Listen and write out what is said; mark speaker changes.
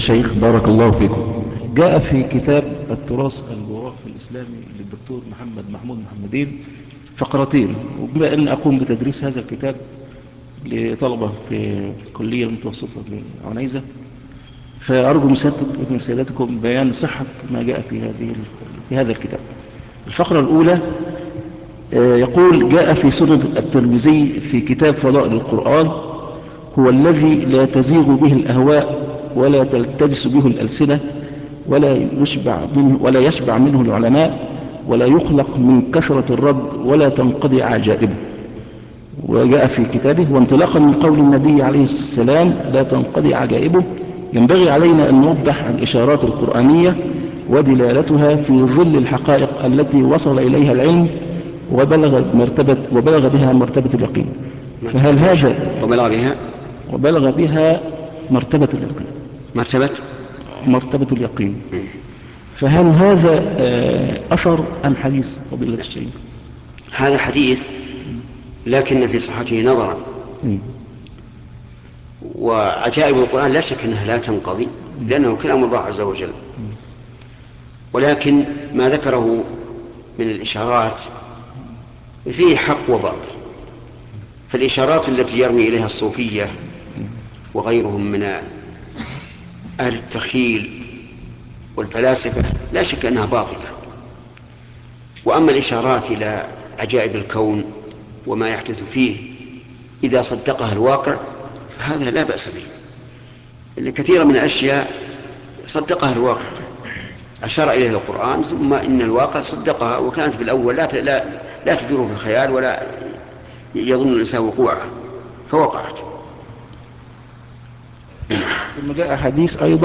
Speaker 1: الشيخ بارك الله فيكم. جاء في كتاب التراث الجغرافي الإسلامي للدكتور محمود محمدين فقرتين، وبما أن أقوم بتدريس هذا الكتاب لطلبة في الكلية المتوسطة لعنيزة، فأرجو من سيادتكم بيان صحة ما جاء في هذا الكتاب. الفقرة الأولى يقول: جاء في سنن الترمذي في كتاب فضائل القرآن: هو الذي لا تزيغ به الأهواء ولا تلتبس به الألسنة ولا يشبع منه العلماء ولا يخلق من كثرة الرد ولا تنقضي عجائبه. وجاء في كتابه: وانطلاقا من قول النبي عليه السلام لا تنقضي عجائبه، ينبغي علينا أن نوضح الإشارات القرآنية ودلالتها في ظل الحقائق التي وصل إليها العلم وبلغ بها مرتبة اليقين. فهل هذا وبلغ بها مرتبة اليقين مرتبة اليقين فهل هذا أثر أم حديث فضيلة الشيخ؟
Speaker 2: هذا حديث، لكن في صحته نظرا. وعجائب القرآن لا شك أنها لا تنقضي، لأنه كلام الله عز وجل. ولكن ما ذكره من الإشارات فيه حق وباطل. فالإشارات التي يرمي إليها الصوفية وغيرهم من أهل التخيل والفلاسفة لا شك أنها باطلة. وأما الإشارات إلى عجائب الكون وما يحدث فيه إذا صدقها الواقع هذا لا بأس به، لأن كثيرا من الأشياء صدقها الواقع، أشار إليها القرآن، ثم إن الواقع صدقها، وكانت بالأول لا تدور في الخيال ولا يظن الإنسان وقوعها، فوقعت.
Speaker 1: ثم جاء حديث أيضا